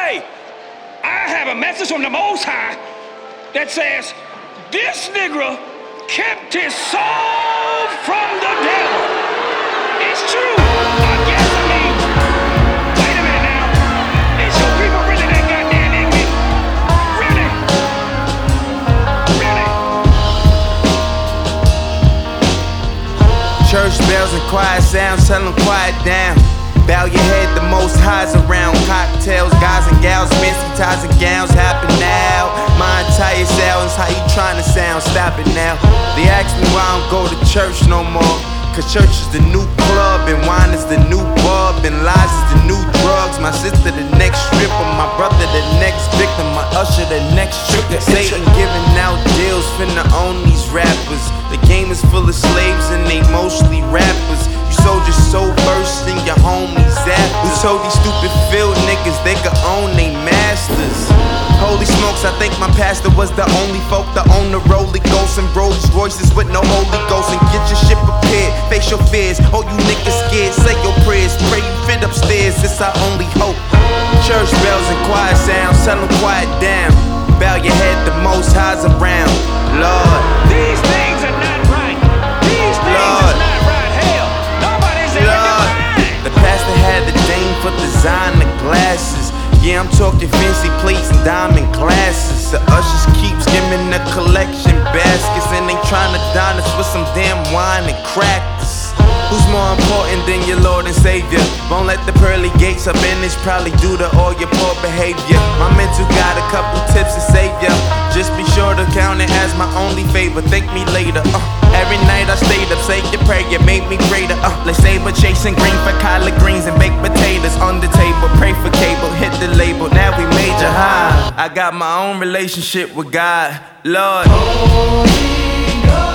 Hey, I have a message from the Most High that says, this nigga kept his soul from the devil. It's true. I guess, wait a minute now. Is your people really that goddamn ignorant? Really? Really? Church bells and quiet sounds, tell them quiet down. Bow your head, the Most High's around. Cocktails, guys and gals, fancy ties and gowns happen now. My entire sounds, how you trying to sound? Stop it now. They ask me why I don't go to church no more. Cause church is the new club, and wine is the new bub, and lies is the new drugs. My sister the next stripper, my brother the next victim, my usher the next trigger. Satan giving out deals, finna own these rappers. The game is full of slaves and they mostly rappers. You soldiers so versed in your homies after. Who told these stupid field niggas they could own they masters? Holy smokes, I think my pastor was the only folk to own the Rolly Ghost and Rolls Royces with no Holy Ghost. And get your shit prepared, face your fears. Oh, you niggas scared, say your prayers. Pray you fit upstairs, it's our only hope. Church bells and quiet sounds, tell them quiet down. Bow your head, the Most High's around. Lord, these things are not right. These things are not right. Hell, nobody's ever right. The pastor had the dame for designer glasses. Yeah, I'm talking fancy plates and diamond glasses. The ushers keep skimming the collection baskets, and they trying to dine us with some damn wine and crackers. Who's more important than your Lord and Savior? Won't let the pearly gates up in, it's probably due to all your poor behavior. My mentor got a couple tips to save ya. Just be sure to count it as my only favor. Thank me later. Every night I stayed up, say your prayer, made me greater. Let's saber chasing green for collard greens and baked potatoes on the table. Pray for cable, hit the label. Now we major high. I got my own relationship with God, Lord. Holy God.